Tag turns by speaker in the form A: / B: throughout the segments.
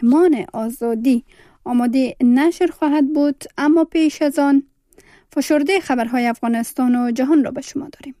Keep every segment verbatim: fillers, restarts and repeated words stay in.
A: مهمان آزادی آماده نشر خواهد بود، اما پیش از آن فشرده خبرهای افغانستان و جهان را به شما داریم.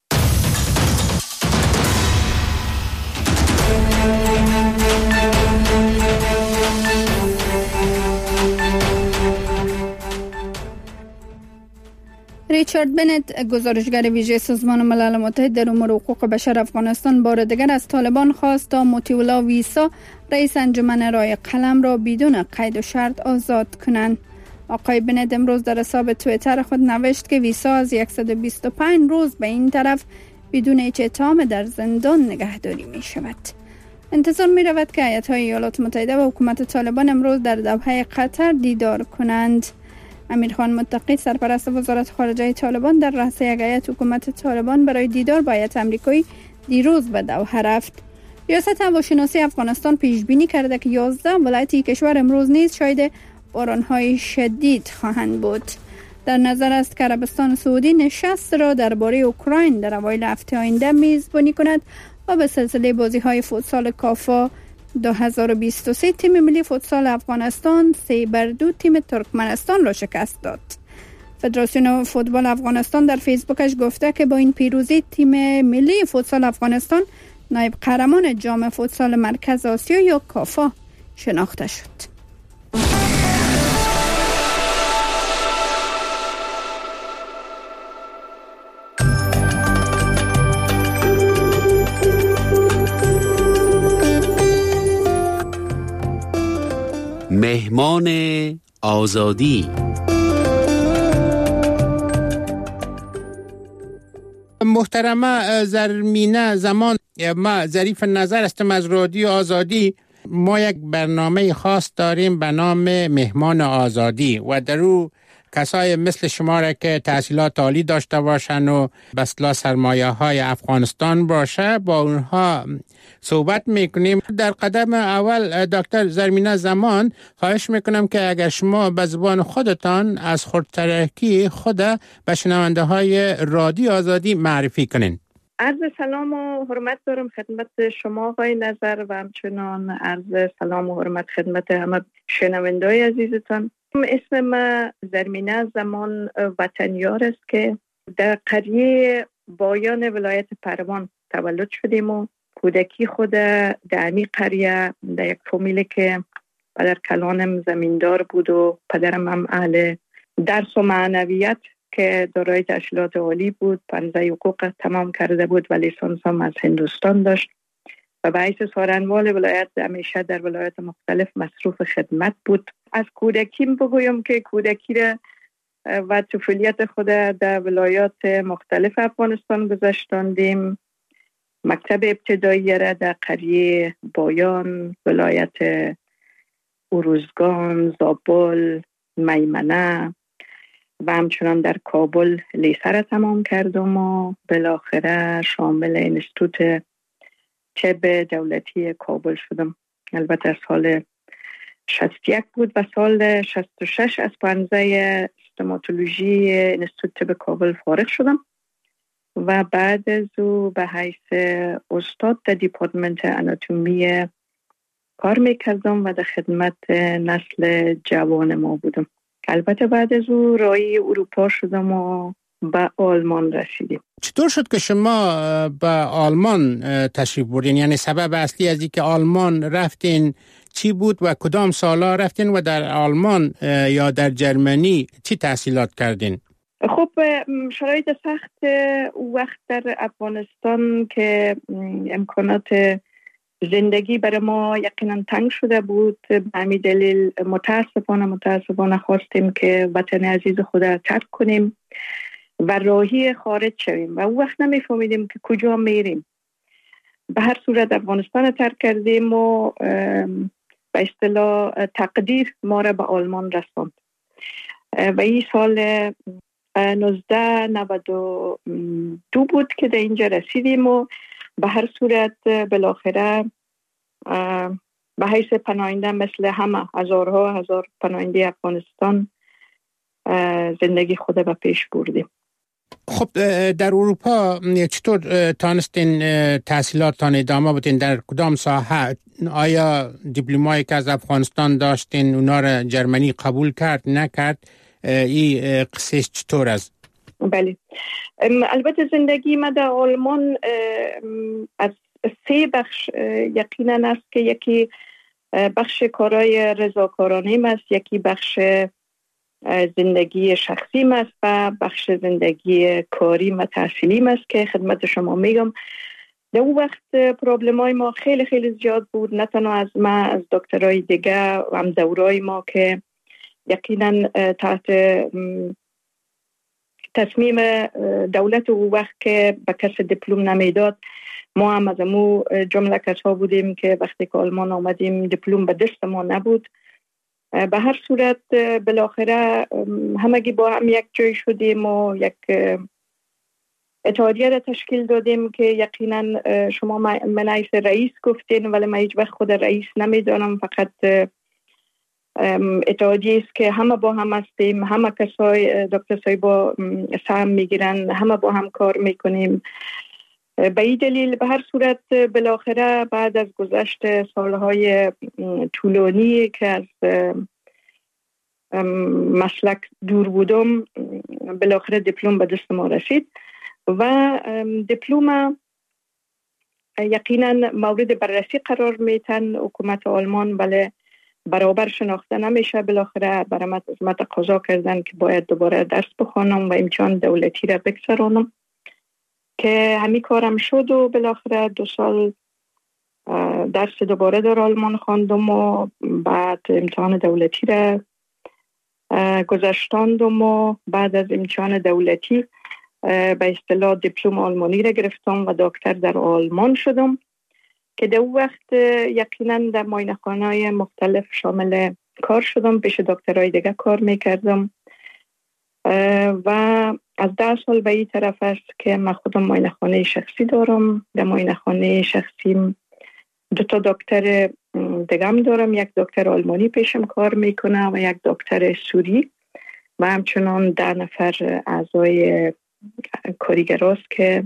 A: ریچارد بنت، گزارشگر ویژه سازمان ملل متحد در امور حقوق بشر افغانستان، بار دیگر از طالبان خواست تا مطیع ویسا، رئیس انجمن رای قلم، را بدون قید و شرط آزاد کنند. آقای بنت امروز در حساب توییتر خود نوشت که ویسا از صد و بیست و پنج روز به این طرف بدون هیچ اتهام در زندان نگهداری می شود. انتظار می رود که ایالت‌های ایالات متحده و حکومت طالبان امروز در دوحه قطر دیدار کنند. امیرخان متقی، سرپرست وزارت خارجه طالبان، در رأس یک هیئت حکومت طالبان برای دیدار با هیئت آمریکایی دیروز به دوحه رفت. ریاست هواشناسی افغانستان پیش بینی کرده که یازده ولایت کشور امروز نیز شاهد باران‌های شدید خواهند بود. در نظر است که عربستان سعودی نشست را درباره اوکراین در اوایل هفته آینده میزبانی کند و به سلسله بازی‌های فوتسال کافا دو هزار و بیست و سه تیم ملی فوتسال افغانستان سه بر دو تیم ترکمنستان را شکست داد. فدراسیون فوتبال افغانستان در فیسبوکش گفته که با این پیروزی تیم ملی فوتسال افغانستان نایب قهرمان جام فوتسال مرکز آسیا یا کافا شناخته شد.
B: مهمان آزادی.
C: محترمه زرمینه زمان، ما ظریف نظر هستم از رادیو آزادی. ما یک برنامه خاص داریم به نام مهمان آزادی و در او کسای مثل شما را که تحصیلات عالی داشته باشن و به اصطلاح سرمایه های افغانستان باشه با اونها صحبت میکنیم. در قدم اول دکتر زرمینه زمان خواهش میکنم که اگر شما به زبان خودتان از خودترکی خود به شنونده های رادیو آزادی معرفی کنین.
D: عرض سلام و حرمت دارم خدمت شما آقای نظر و همچنان عرض سلام و حرمت خدمت همه شنونده های عزیزتان. اسم ما زرمینه زمان وطنیار است که در قریه بایان ولایت پروان تولد شدیم و کودکی خود در امی قریه در یک فامیلی که پدر کلانم زمیندار بود و پدرم هم اهل درس و معنویت که دارای تحصیلات عالی بود، پانزده حقوق تمام کرده بود و لیسانس هم از هندوستان داشت و به حیث سارنوال ولایت همیشه در ولایت مختلف مصروف خدمت بود. از کودکیم بگویم که کودکی را و طفولیت خود در ولایات مختلف افغانستان گذشتاندیم. مکتب ابتدایی را در قریه بایان، ولایت اروزگان، زابل، میمنه و همچنان در کابل لیسه را تمام کردم و بالاخره شامل انستیتوت طب دولتی کابل شدم. البته سال شصت و یک بود و سال شصت و شش از پانزده استوماتولوژی انستیتوت طب کابل فارغ شدم و بعد از او به حیث استاد در دیپارتمنت آناتومی کار میکردم و در خدمت نسل جوان ما بودم. البته بعد از او راهی اروپا شدم و به آلمان رسیدیم.
C: چطور شد که شما به آلمان تشریف بردین؟ یعنی سبب اصلی از اینکه آلمان رفتین چی بود و کدام سالا رفتین و در آلمان یا در جرمنی چی تحصیلات کردین؟
D: خب شرایط سخت وقت در افغانستان که امکانات زندگی برای ما یقینا تنگ شده بود، به همین دلیل متاسفانه متاسفانه خواستیم که وطن عزیز خود را ترک کنیم و راهی خارج شویم و اون وقت نمیفهمیدیم که کجا میریم. به هر صورت افغانستان ترک کردیم و به اصطلاح تقدیر ما را به آلمان رساند و این سال نوزده نود و دو بود که در اینجا رسیدیم و به هر صورت بالاخره به حیث پناهنده مثل همه هزارها هزار پناهنده افغانستان زندگی خود به پیش بردیم.
C: خب در اروپا چطور تانستین تحصیلاتتان ادامه بدین؟ در کدام ساحه؟ آیا دیپلمایی که از افغانستان داشتین اونا را جرمنی قبول کرد نکرد؟ این قصه چطور است؟
D: بله، البته زندگی ما در آلمان از سه بخش یقینا است که یکی بخش کارهای رضاکارانه است، یکی بخش زندگی شخصی است و بخش زندگی کاری و تحصیلی است که خدمت شما میگم. در اون وقت پرابلم های ما خیلی خیلی زیاد بود، نه تنها از ما، از دکترای دیگه و هم دورای ما که یقینا تحت تصمیم دولت اون وقت که به کس دیپلم نمیداد، ما هم از امو جمله کسا بودیم که وقتی که آلمان آمدیم دیپلم به دست ما نبود. به هر صورت بالاخره همگی با هم یک جای شدیم و یک اتحادیه را تشکیل دادیم که یقینا شما من رئیس گفتین ولی من هیچ وقت خود رئیس نمیدانم، فقط اتحادیه است که همه با هم هستیم، همه کسای دکتر صاحبا سهم میگیرن، همه با هم کار میکنیم. به این دلیل به هر صورت بالاخره بعد از گذشت سالهای طولانی که از مسلک دور بودم، بالاخره دیپلم به دست ما رسید و دیپلم یقینا مورد بررسی قرار میتن حکومت آلمان، ولی برابر شناخته نمیشه. بالاخره برام از من تقاضا کردن که باید دوباره درس بخوانم و امتحان دولتی را بگذرانم که همین کارم شد و بالاخره دو سال درس دوباره در آلمان خواندم و بعد امتحان دولتی را گذشتاندم و بعد از امتحان دولتی به اصطلاح دیپلم آلمانی را گرفتم و دکتر در آلمان شدم که در اون وقت یقینا در معاینه‌خانه‌های مختلف شامل کار شدم، پیش دکترای دیگه کار میکردم و از ده سال به این طرف است که من خودم معاینه‌خانه شخصی دارم. در معاینه‌خانه شخصیم دو تا دکتر دیگه هم دارم، یک دکتر آلمانی پیشم کار میکنه و یک دکتر سوری و همچنان ده نفر اعضای کارگراست که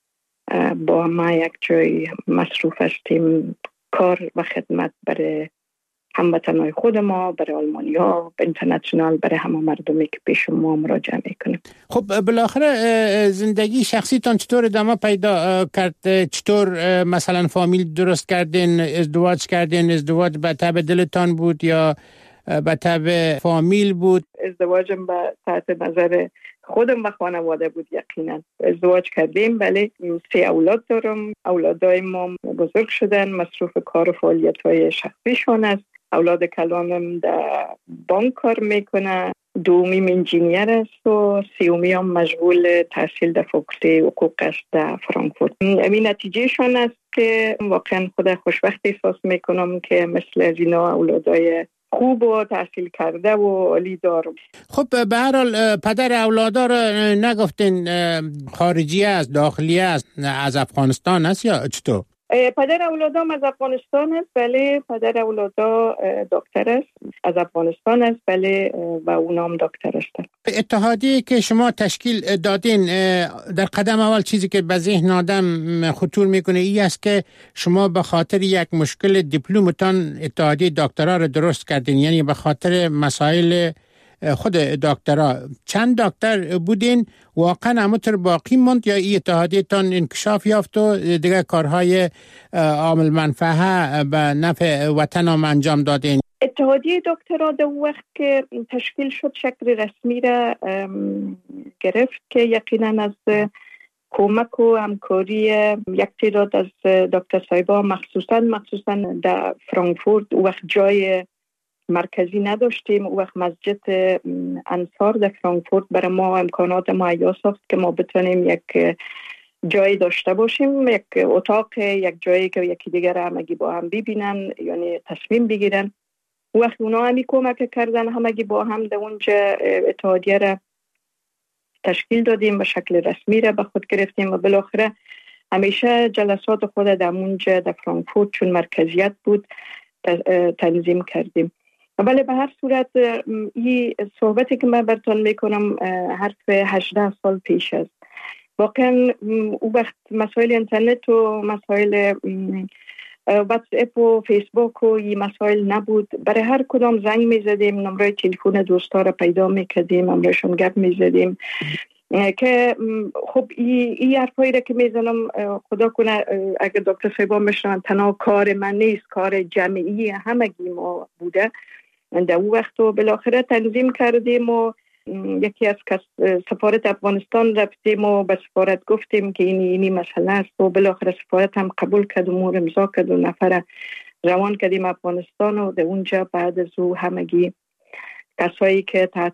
D: با ما یک جای مصروف هستیم کار و خدمت برای هموطنهای خود ما، برای آلمانی ها، اینترنشنال، برای همه مردمی که پیش ما مراجعه میکنیم.
C: خب بالاخره زندگی شخصیتان چطور ادامه پیدا کرد؟ چطور مثلا فامیل درست کردین، ازدواج کردین؟ ازدواج به تبع دلتان بود یا به تبع فامیل بود؟
D: ازدواجم به تحت نظر خودم و خانواده بود. یقینا ازدواج کردیم، ولی سه اولاد دارم. اولادای ما بزرگ شدن، مصروف کار و فعالیت‌های شخصیشون است. اولاد کلانم در بانک کار میکنه، دومیم انجینیر است و سیومی هم مشغول تحصیل در فاکولته حقوق است در فرانکفورت. این نتیجه شون است که واقعا خود خوشبخت احساس میکنم که مثل از اینا اولادای خوب و تحصیل کرده و عالی دارم.
C: خب به هر حال پدر اولادا رو نگفتین خارجی است، داخلی است، از افغانستان است یا چطور؟
D: پدر اولادام از افغانستان است، بله. پدر اولادا دکتر است، از افغانستان است، بله، و اونام دکتر است.
C: اتحادیه که شما تشکیل دادین، در قدم اول چیزی که به ذهن آدم خطور میکنه این است که شما به خاطر یک مشکل دیپلمتان اتحادیه دکترا رو درست کردین، یعنی به خاطر مسائل خود دکترا. چند دکتر بودین؟ واقعا همونطور باقی موند یا این اتحادیه تان انکشاف یافت و دیگه کارهای عامل منفعه به نفع وطن هم انجام دادین؟
D: اتحادیه دکترا در وقت که تشکیل شد شکل رسمی را گرفت که یقینا از کمک و همکاری یک تعداد از دکتر صاحبا، مخصوصا مخصوصا در فرانکفورت وقت جای مرکزی نداشتیم. او وقت مسجد انصار در فرانکفورت برای ما امکانات مهیا ساخت که ما بتونیم یک جایی داشته باشیم، یک اتاق، یک جایی که یکی دیگر همگی با هم ببینن، یعنی تصمیم بگیرن. او وقت اونا همی کمک کردن، همگی با هم در اونجا اتحادیه را تشکیل دادیم و شکل رسمی را به خود گرفتیم و بالاخره همیشه جلسات خود در اونجا در فرانکفورت چون مرکزیت بود تنظیم کردیم. ولی به هر صورت این صحبتی که من براتون میکنم حرف هجده سال پیش است. واقعا او وقت مسائل اینترنت و مسائل واتساپ و فیسبوک و این مسائل نبود. برای هر کدام زنگ می زدیم، نمره تلفن دوستا را پیدا می کردیم، نمرهشون گپ می زدیم که خب این ای حرفایی را که می زنم خدا کنه اگر دکتر صاحبا بشنون تنها کار من نیست، کار جمعی همگی ما بوده. در اون وقت و بالاخره تنظیم کردیم و یکی از سفارت افغانستان رفتیم و به سفارت گفتیم که اینی اینی مسئله است و بالاخره سفارت هم قبول کرد و مور امضا کرد و نفر روان کردیم افغانستان و در اونجا بعد از او همگی کسایی که تحت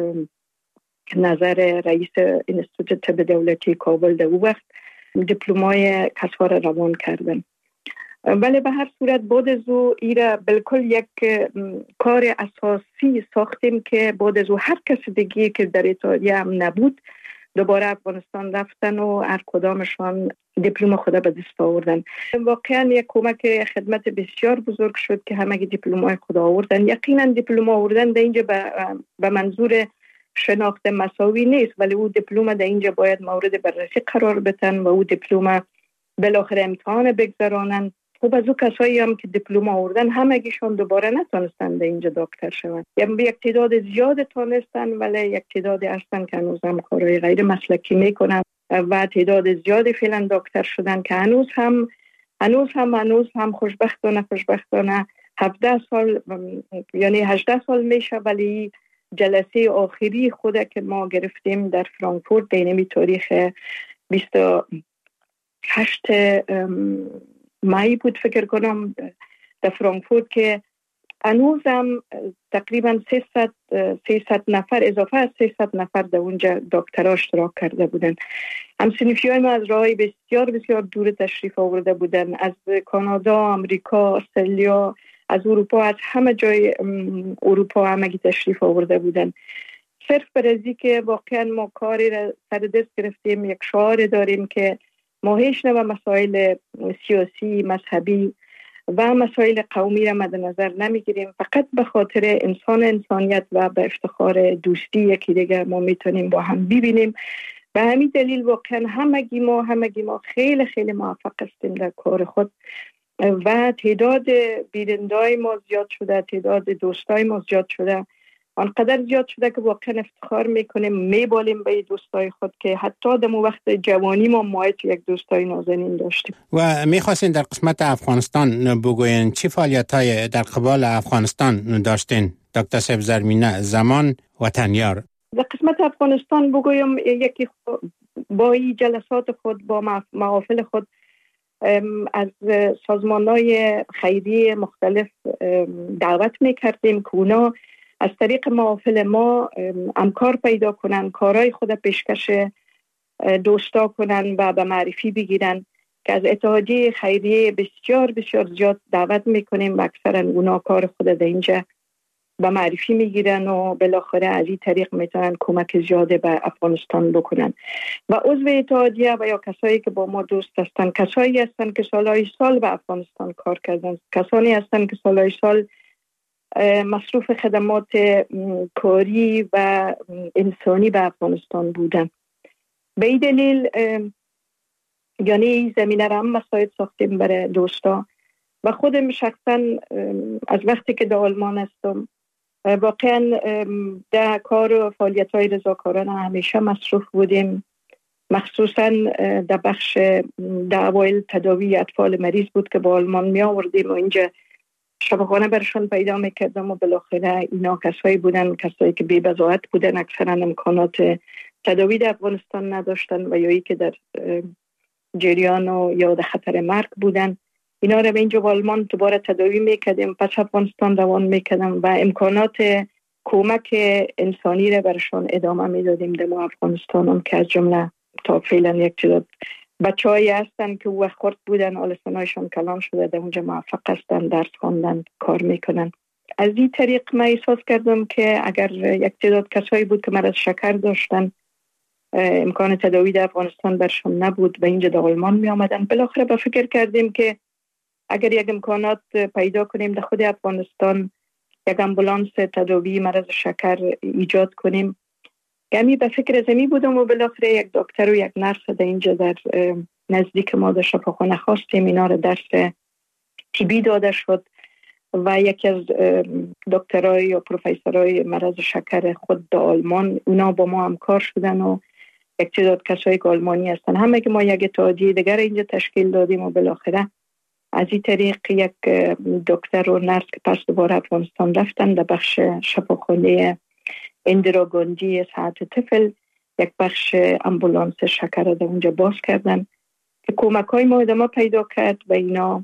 D: نظر رئیس انستیتوت طب دولتی کابل در اون وقت دیپلمای کسوار روان کردن. ولی به هر صورت بعد از او ایره بالکل یک کار اساسی ساختیم که بعد از او هر کس دیگه که در ایتالیا هم نبود دوباره افغانستان رفتن و هر کدامشان دیپلم خود به دست آوردن. واقعا یک کمک خدمت بسیار بزرگ شد که همه دیپلمای خود آوردن. یقینا دیپلم آوردن در اینجا به منظور شناخت مساوی نیست، ولی او دیپلم در اینجا باید مورد بررسی قرار بدن و او دیپلم بالاخره امتحان بگذرانن. خب از او کسایی هم که دیپلم آوردن همگیشون دوباره نتونستن در اینجا دکتر شون. یعنی یک تعداد زیاد تونستن ولی یک تعداد هستن که هنوز هم کارهای غیر مسلکی میکنن و تعداد زیادی فعلا دکتر شدن که هنوز هم هنوز هم هنوز هم خوشبختانه خوشبختانه هفده سال یعنی هجده سال میشه ولی جلسه آخری خود که ما گرفتیم در فرانکفورت در اینمی تاریخ بیست و هشت مای بود فکر کنم در فرانکفورت که هنوزم تقریبا سیصد نفر اضافه از سیصد نفر در اونجا دکترها اشتراک کرده بودن. همسنفیای ما از راهی بسیار بسیار دور تشریف آورده بودن، از کانادا، آمریکا، استرالیا، از اروپا، از همه جای اروپا همگی تشریف آورده بودن. صرف برای که واقعا ما کاری را سر دست گرفتیم، یک شعار داریم که ما هیچ نوع مسائل سیاسی، مذهبی و مسائل قومی را مد نظر نمیگیریم، فقط به خاطر انسان انسانیت و به افتخار دوستی یکی دیگر ما میتونیم با هم ببینیم. به همین دلیل واقعا همگی ما همگی ما خیلی خیلی موفق هستیم در کار خود و تعداد بینندای ما زیاد شده، تعداد دوستای ما زیاد شده، آنقدر زیاد شده که واقعا افتخار میکنیم، میبالیم به دوستای خود که حتی در وقت جوانی ما مایت یک دوستای نازنین داشتیم.
C: و میخواستین در قسمت افغانستان بگوین چی فعالیت های در قبال افغانستان داشتین دکتر صاحب زرمینه زمان وطنیار؟
D: در قسمت افغانستان بگویم یکی با این جلسات خود با محافل خود از سازمان‌های خیریه مختلف دعوت میکردیم که اونا از طریق محافل ما امکار پیدا کنن، کارهای خود پیشکش دوستا کنن و به معرفی بگیرن که از اتحادیه خیریه بسیار بسیار زیاد دعوت میکنیم و اکثرا اونا کار خود در اینجا به معرفی میگیرن و بالاخره از این طریق میتونن کمک زیاده به افغانستان بکنن. و عضو اتحادیه و یا کسایی که با ما دوست هستن کسایی هستن که سالهای سال به افغانستان کار کردن، کسانی هستن که سالهای سال مصروف خدمات کاری و انسانی به افغانستان بودن. به این دلیل یعنی این زمینه را هم مساعد ساختیم برای دوستا و خودم شخصا از وقتی که در آلمان هستم واقعا در کار و فعالیت های رضاکارانه همیشه مصروف بودیم، مخصوصا در بخش دعوایل تداوی اطفال مریض بود که با آلمان می آوردیم و اینجا شبخانه برشان پیدا میکردم و بالاخره اینا کسایی بودن کسایی که بی بضاعت بودن، اکثرا امکانات تداوی در افغانستان نداشتن و یا ای که در جریان و یا در خطر مرگ بودن. اینا رو به اینجا با آلمان دوباره تداوی میکردیم، پس افغانستان روان میکردم و امکانات کمک انسانی رو برشان ادامه میدادیم در افغانستان هم که از جمله تا فعلا یک تعداد بچه‌هایی هستن که وقت خورد بودن آلسانایشان کلان شده در اونجا موفق هستن، درس خواندن، کار میکنن. از این طریق من احساس کردم که اگر یک تعداد کسایی بود که مرض شکر داشتن امکان تداوی در افغانستان برشون نبود و اینجا در آلمان می آمدن، بالاخره با فکر کردیم که اگر یک امکانات پیدا کنیم در خود افغانستان یک امبولانس تداوی مرض شکر ایجاد کنیم. گمی به فکر زمین بودم و بالاخره یک دکتر و یک نرس در اینجا در نزدیک ما در شفاخانه خواستیم اینا رو درس تیبی داده شد و یکی از دکترای یا پروفسورای مرض شکر خود در آلمان اونا با ما همکار شدن و یک تعداد کسایی که آلمانی هستن. همه که ما یک اتحادیه دیگر اینجا تشکیل دادیم و بالاخره از این طریق یک دکتر و نرس که پس دوباره افغانستان رفتن در بخش شفاخانه اندرا گاندی صحت طفل یک بخش امبولانس شکر در اونجا باز کردن که کمک های ما ادامه پیدا کرد و اینا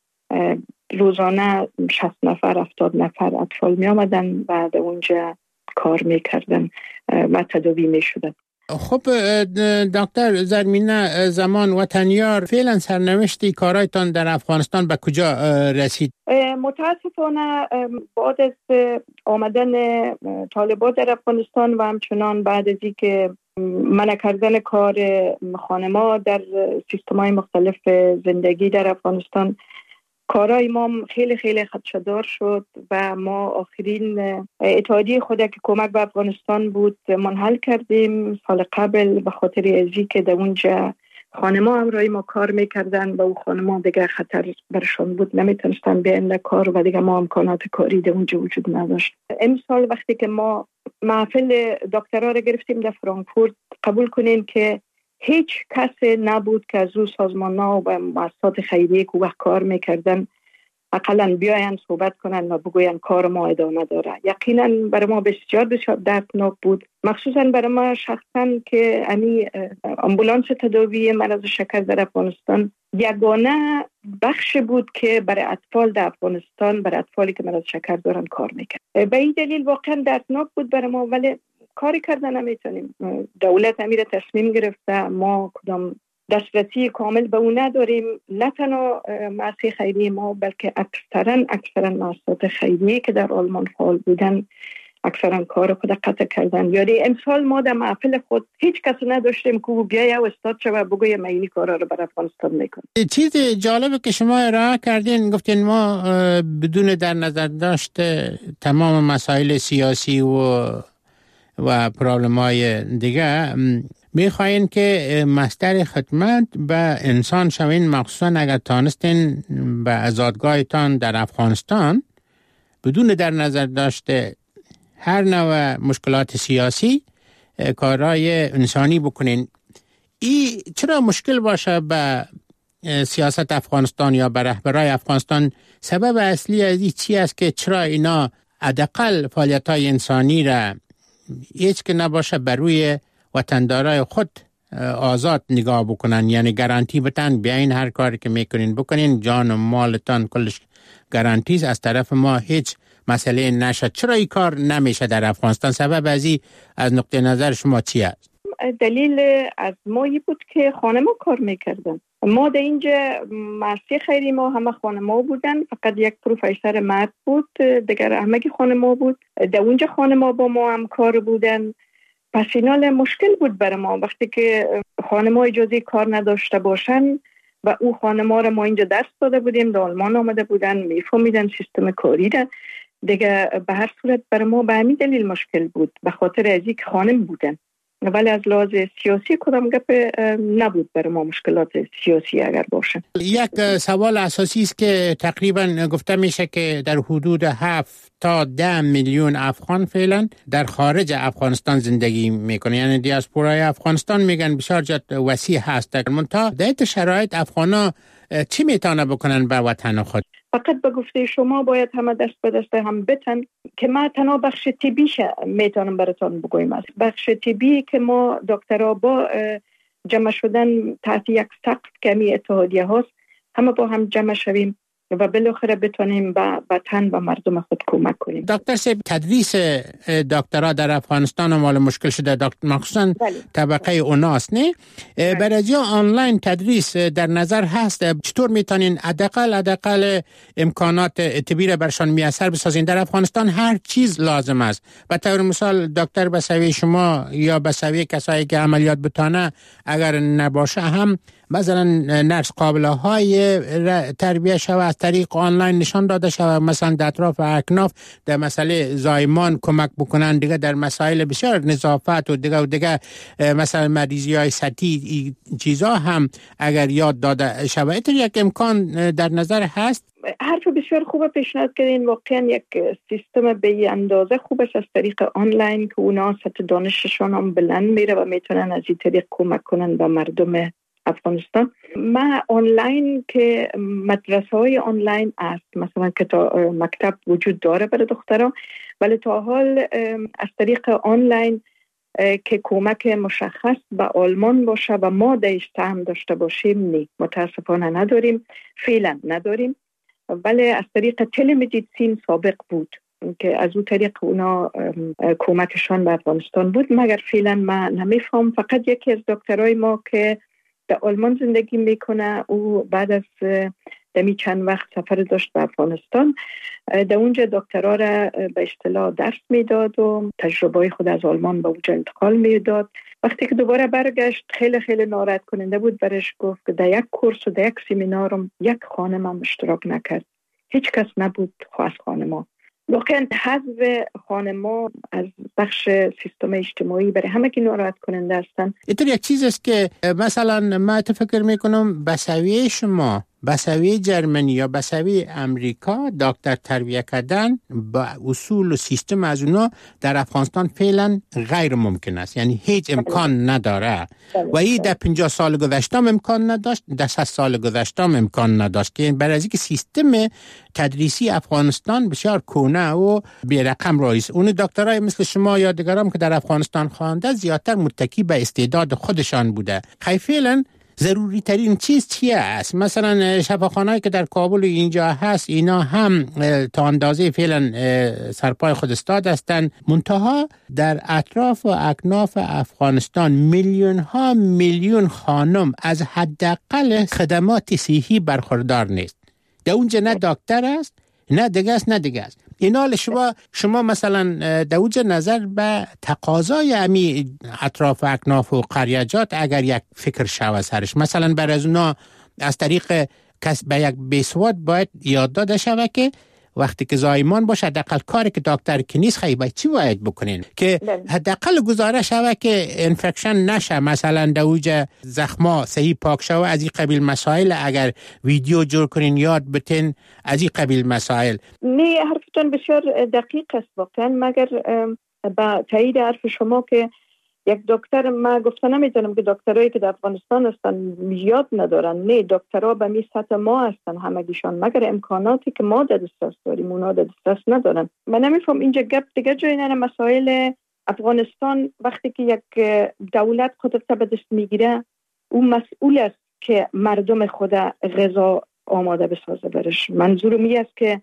D: روزانه شصت نفر هفتاد نفر اطفال می آمدن و در اونجا کار می کردن و تداوی می شدن.
C: خب دکتر زرمینه زمان وطنیار فعلا سرنوشتی کارایتان در افغانستان به کجا رسید؟
D: متاسفانه بعد از آمدن طالبان در افغانستان و همچنان بعد از اینکه منع کردن کار خانما در سیستم‌های مختلف زندگی در افغانستان، کارای ما خیلی خیلی خدشه‌دار شد و ما آخرین اتحادیه خود که کمک به افغانستان بود منحل کردیم سال قبل به خاطر ازی که در اونجا خانما همراهی ما کار میکردن و او خانما دیگه خطر برشان بود، نمیتونستن بیان در کار و دیگه ما امکانات کاری در اونجا وجود نداشت. امسال وقتی که ما محفل دکترا را گرفتیم در فرانکفورت، قبول کنین که هیچ کس نبود که از او سازمان‌ها و مؤسسات خیریه که وقت کار میکردن اقلا بیاین صحبت کنن و بگوین کار ما ادامه داره. یقینا برای ما بسیار بسیار دردناک بود، مخصوصا برای ما شخصا که امی امبولانس تداوی مرض شکر در افغانستان یگانه بخش بود که برای اطفال در افغانستان، برای اطفالی که مرض شکر دارن کار میکرد. به این دلیل واقعا دردناک بود برای ما، ولی کاری کردن نمیتونیم. دولت امیر تصمیم گرفته، ما کدام دسترسی کامل به اون نداریم، نه تنها مؤسسه خیریه ما بلکه اکثرا اکثرا مؤسسات خیریه که در آلمان فعال بودن اکثرا کار خود قطع کردن. یعنی امسال ما در محفل خود هیچ کس نداشتیم که بیایه و استاد شوه بگویه ما این کارا رو برای افغانستان میکنیم.
C: چیز جالبه که شما ارائه کردین، گفتین ما بدون در نظر داشت تمام مسائل سیاسی و و پرابلم های دیگه میخواین که مصدر خدمت به انسان شوین، مخصوصا اگر تانستین به آزادگاهتان در افغانستان بدون در نظر داشته هر نوع مشکلات سیاسی کارهای انسانی بکنین. ای چرا مشکل باشه به سیاست افغانستان یا به رهبرای افغانستان؟ سبب اصلی از این چی است که چرا اینا حداقل فعالیت‌های انسانی را هیچ که نباشه بر روی وطندارای خود آزاد نگاه بکنن، یعنی گارانتی بتن بیاین هر کاری که میکنین بکنین، جان و مالتان کلش گارانتیز، از طرف ما هیچ مسئله نشد. چرا این کار نمیشه در افغانستان؟ سبب ازی از نقطه نظر شما چی است؟
D: دلیل از مایی بود که خانما کار میکردن. ما در اینجا مؤسسه خیری ما همه خانما بودن، فقط یک پروفسور مرد بود، دیگر همه خانما بود. در اونجا خانما با ما هم کار بودن. پس اینال مشکل بود برای ما وقتی که خانما اجازه کار نداشته باشن و او خانما را ما اینجا درس داده بودیم، در آلمان آمده بودن، میفهمیدن سیستم کاری را دیگه. به هر صورت برای ما به همین دلیل مشکل بود، به خاطر از اینکه خانم بودن، ولی از لحاظ سیاسی کدام گپ نبود برای ما مشکلات سیاسی اگر باشه.
C: یک سوال اساسی است که تقریبا گفته میشه که در حدود هفت تا ده میلیون افغان فعلا در خارج افغانستان زندگی میکنه، یعنی دیاسپورای افغانستان میگن بسیار جد وسیع هست. منتها در شرایط افغانا چی میتونه بکنن به وطن خود؟
D: فقط به گفته شما باید همه دست به دست هم بتن که ما تنها بخش طبیش میتونم براتون بگویم است. بخش طبی که ما دکترها با جمع شدن تحت یک سقف کمی اتحادیه هاست، همه با هم جمع شویم و بالاخره بتونیم به وطن و مردم خود کمک کنیم.
C: دکتر صاحب، تدریس دکترها در افغانستان مال مشکل شده، دکتر مخصوصا طبقه اوناست نه؟ برای آنلاین تدریس در نظر هست؟ چطور میتونین حداقل حداقل امکانات طبی را برشان میسر بسازین؟ در افغانستان هر چیز لازم است. به طور مثال دکتر به سوی شما یا به سوی کسایی که عملیات بتانه اگر نباشه هم مثلا نرس قابله های تربیه شوه از طریق آنلاین نشان داده شوه، مثلا در اطراف اکناف در مسئله زایمان کمک بکنن، دیگه در مسائل بسیار نظافت و دیگه و دیگه مثلا مریضی های سطحی چیزا هم اگر یاد داده شوه. اینطور یک امکان در نظر هست؟
D: حرف بسیار خوب پیشنهاد کردین. واقعا یک سیستم به اندازه خوب است از طریق آنلاین که اونا سطح دانششان هم بلند میره و میتونن از این طریق کمک کنن به مردم افغانستان. ما آنلاین که مدرسه های آنلاین است، مثلا که تا مکتب وجود داره برای دختران، ولی تا حال از طریق آنلاین که کمک مشخص به آلمان باشه و ما دیش هم داشته باشیم نه، متاسفانه نداریم، فعلا نداریم. ولی از طریق تلمدیسین سابق بود که از اون طریق اونا کمکشان به افغانستان بود، مگر فعلا ما نمیفهم. فقط یکی از دکترای ما که در آلمان زندگی میکنه، او بعد از دمی چند وقت سفر داشت به افغانستان، در اونجا دکترا را به اصطلاح درس میداد و تجربه خود از آلمان به اونجا انتقال میداد. وقتی که دوباره برگشت خیلی خیلی ناراحت کننده بود. برش گفت که در یک کورس و در یک سمینارم یک خانم هم اشتراک نکرد، هیچ کس نبود خاص خانما. واقعا حذف خانما از بخش سیستم اجتماعی برای همه که ناراحت کننده هستن.
C: اینطور یک چیز است که مثلا ما فکر میکنم بسوی شما، بسوی جرمنی یا بسوی امریکا دکتر تربیه کردن با اصول و سیستم از اونا در افغانستان فعلا غیر ممکن است، یعنی هیچ امکان نداره و این در پنجاه سال گذشته امکان نداشت، در صد سال گذشته امکان نداشت، که برای اینکه سیستم تدریسی افغانستان بسیار کهنه و بی رقم رایست. اون دکترای مثل شما یا دیگران که در افغانستان خوانده زیادتر متکی به استعداد خودشان بوده. خیلی فعلا ضروری ترین چیز چیه است؟ مثلا شفاخانه‌ای که در کابل و اینجا هست اینا هم تا اندازه فعلا سرپای خود استاد هستند، منتها در اطراف و اکناف افغانستان میلیون ها میلیون خانم از حداقل خدمات صحی برخوردار نیست. در اونجا نه دکتر است، نه دیگه است، نه دیگه است. اینال شما شما مثلا در اونجا نظر به تقاضای امی اطراف و اکناف و قریجات اگر یک فکر شود سرش، مثلا بر از اونا از طریق کس به یک بیسواد باید یاد داده شود که وقتی که زایمان باشه حداقل کاری که دکتر که نیست خیلی باید چی باید بکنین که حداقل گزارش شود که انفکشن نشه، مثلا در اوجه زخما صحیح پاک شود. از این قبیل مسائل اگر ویدیو جور کنین یاد بتین، از این قبیل مسائل.
D: نه، حرفتون بسیار دقیق است واقعا، مگر با تایید حرف شما که یک دکتر، ما گفته نمیتونم که دکترایی که در افغانستان هستن یاد ندارن، نه، دکترها به می سطح ما هستن همگیشان، مگر امکاناتی که ما در دسترس داریم اونا در دسترس ندارن. من نمیفهم اینجا گپ دیگه جای نه. مسائل افغانستان وقتی که یک دولت قدرت به دست میگیره، اون مسئول است که مردم خود غذا آماده بسازه برش. منظورم این است که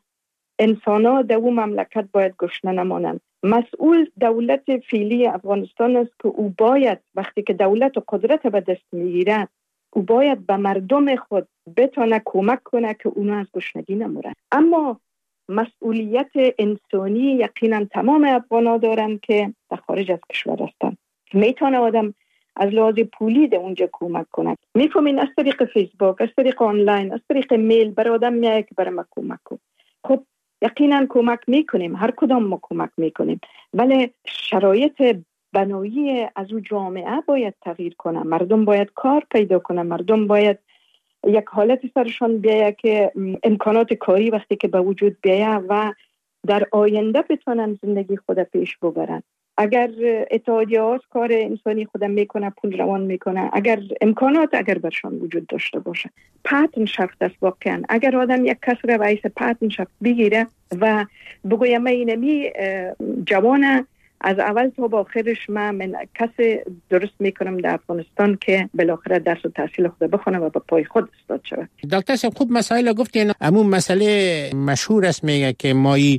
D: انسانا در اون مملکت باید گشنه نمانند. مسئول دولت فعلی افغانستان است که او باید وقتی که دولت و قدرت به دست میگیره، او باید به مردم خود بتونه کمک کنه که اونا از گشنگی نمورن. اما مسئولیت انسانی یقینا تمام افغانا دارن که در خارج از کشور هستن. میتونه آدم از لحاظ پولی در اونجا کمک کنه. میفهمین از طریق فیسبوک، از طریق آنلاین، از طریق میل برای آدم میگه که برای ما کمک کن. خب یقینا کمک میکنیم، هر کدام ما کمک میکنیم، ولی شرایط بنایی از اون جامعه باید تغییر کنه. مردم باید کار پیدا کنه، مردم باید یک حالت سرشان بیایه که امکانات کاری وقتی که به وجود بیایه و در آینده بتونن زندگی خود پیش ببرن. اگر اتحادیه ها کار انسانی خودم میکنه، پول روان میکنه، اگر امکانات اگر برشان وجود داشته باشه، پارتنرشافت است واقعا. اگر آدم یک کس را رئیس پارتنرشافت بگیره و بگویم من اینمی جوانه از اول تا با آخرش من, من کسی درست میکنم در افغانستان که بالاخره درس و تحصیل خود بخونه و به پای خود استاد شود.
C: دکتر صاحب خوب مسائل گفتین. همون مسئله مشهور است میگه که مایی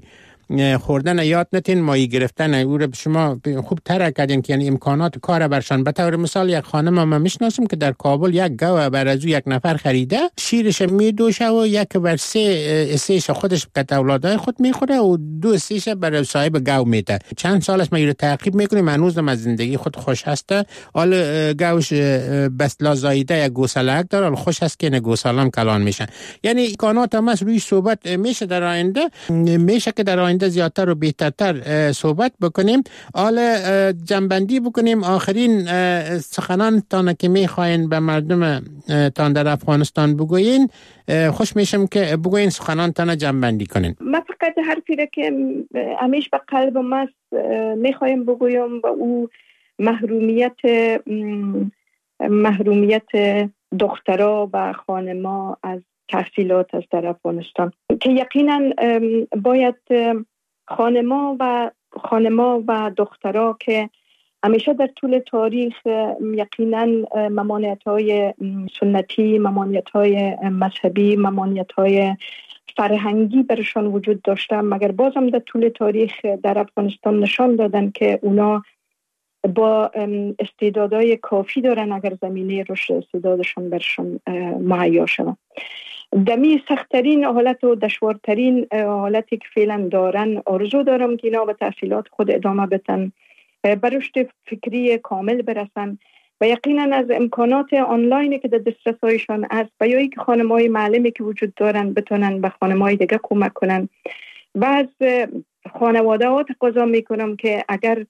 C: خوردن یاد نتین، مایی گرفتن او رو شما خوب تر کردین که یعنی امکانات کار برشان. به طور مثال یک خانم ما میشناسم که در کابل یک گاو بر از یک نفر خریده، شیرش میدوشه و یک بر سه سهش خودش که اولادای خود میخوره و دو سهش بر صاحب گاو میده. چند سال است ما رو تعقیب میکنیم، هنوزم از زندگی خود خوش هسته. حال گاوش بس لازایده یک گوساله داره، حال خوش هست که نه گوسالم کلان میشن. یعنی امکانات هم روی صحبت میشه در آینده، میشه که در آینده چند زیادتر و بهترتر صحبت بکنیم. حالا جنبندی بکنیم. آخرین سخنان تان که میخواین به مردم تان در افغانستان بگوین، خوش میشم که بگوین سخنان تان جنبندی کنین.
D: من فقط حرفی را که همیشه به قلب ما میخوایم بگویم و او محرومیت محرومیت دخترها و خانما از تحصیلات است در افغانستان، که یقینا باید خانما و خانما و دخترها که همیشه در طول تاریخ یقینا ممانعت‌های سنتی، ممانعت‌های مذهبی، ممانعت‌های فرهنگی برشان وجود داشته، مگر بازم در طول تاریخ در افغانستان نشان دادن که اونا با استعدادهای کافی دارن اگر زمینه رشد استعدادشان برشان مهیا شود. دمی سخت‌ترین حالت و دشوارترین حالتی که فعلا دارن، آرزو دارم که اینا به تحصیلات خود ادامه بدن، به رشد فکری کامل برسن و یقینا از امکانات آنلاینی که در دسترسایشان است و یا اینکه خانم‌های معلمی که وجود دارن بتونن به خانم‌های دیگه کمک کنن. و از خانواده‌ها تقاضا میکنم که اگر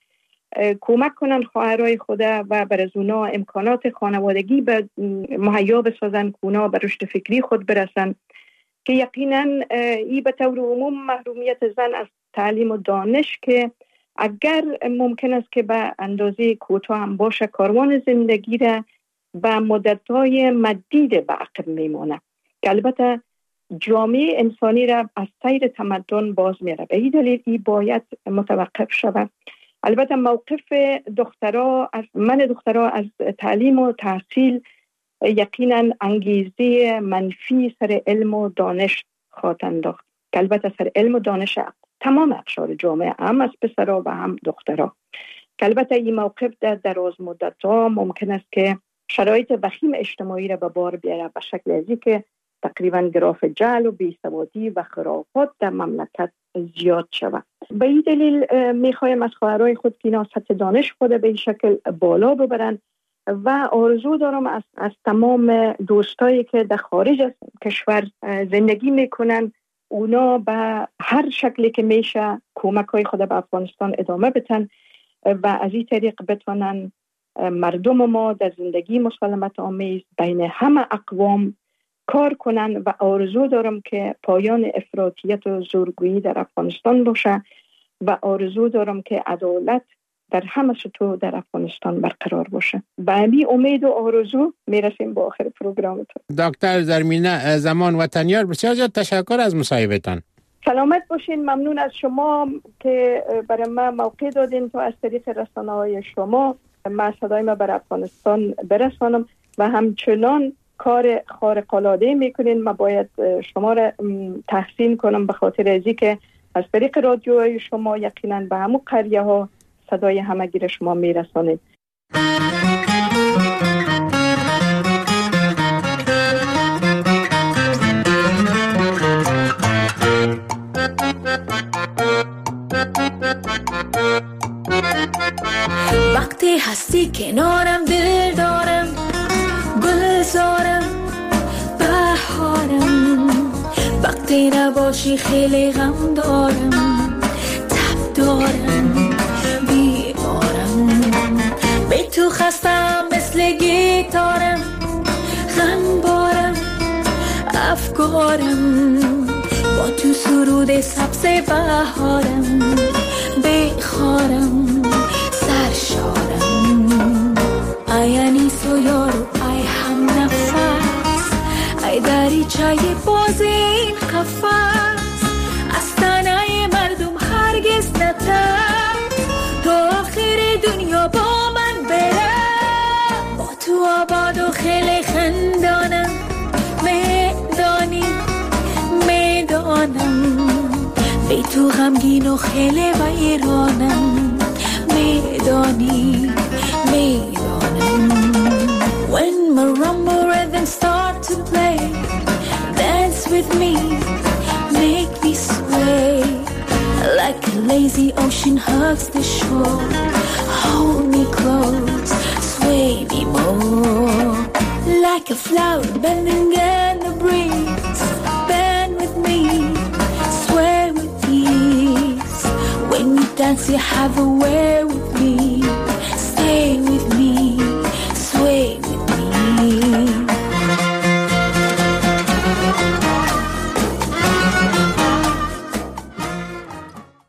D: کمک کنن خواهرای خود و بر از اونا امکانات خانوادگی به مهیا بسازن که اونا به رشد فکری خود برسن، که یقینا این به طور عموم محرومیت زن از تعلیم و دانش که اگر ممکن است که به اندازه کوتاه هم باشه کاروان زندگی را به مدت‌های مدید به عقب میمونه، که البته جامعه انسانی را از سیر تمدن باز میره. به این دلیل این باید متوقف شود. البته موقف دخترها از من دخترها از تعلیم و تحصیل یقینا انگیزه منفی سر علم و دانش خواهد انداخت، که البته سر علم و دانش تمام اقشار جامعه، هم از پسرها و هم دخترها، که البته این موقف در دراز مدت ها ممکن است که شرایط وخیم اجتماعی را به بار بیاره به شکل ازی که تقریبا گراف جهل و بیسوادی و خرافات در مملکت زیاد شود. به این دلیل میخوایم از خواهرای خود که اینا سطح دانش خود به این شکل بالا ببرن و آرزو دارم از, از تمام دوستایی که در خارج از کشور زندگی میکنن اونا به هر شکلی که میشه کمک های خود به افغانستان ادامه بدن و از این طریق بتونن مردم ما در زندگی مسالمت آمیز بین همه اقوام کار کنن و آرزو دارم که پایان افراطیت و زورگویی در افغانستان باشه و آرزو دارم که عدالت در همه سطوح در افغانستان برقرار باشه. به همین امید و آرزو میرسیم با آخر پروگرامتون.
C: دکتر زرمینه زمان وطنیار، بسیار زیاد تشکر از مصاحبتان.
D: سلامت باشین. ممنون از شما که برای من موقع دادین تا از طریق رسانه‌های شما من صدای ما بر افغانستان برسانم و همچنان کار خارق‌العاده میکنین. من باید شما را تحسین کنم به خاطر ازی که از طریق رادیوهای شما یقینا به همون قریه ها صدای همگی شما میرسانید.
E: وقتی هستی کنارم دل دارم گلزارم بهارم، وقتی نباشی خیلی غم دارم تب دارم بیمارم، به تو خستم مثل گیتارم غنبارم افکارم، با تو سرود سبز بهارم بخارم سرشارم، ای انیس و یارو ای هم نفس، ای دریچه باز این قفس، از تنه مردم هرگز نتر، تا آخر دنیا با من بره، با تو آباد و خیلی خندانم، میدانی میدانم، بی تو غمگین و خیلی ویرانم، میدانی میدانم. When marimba rhythms start to play, dance with me, make me sway, like a lazy ocean hugs the shore, hold me close, sway me more, like a flower bending in the breeze, bend with me, sway with ease, dance, you have a way with me.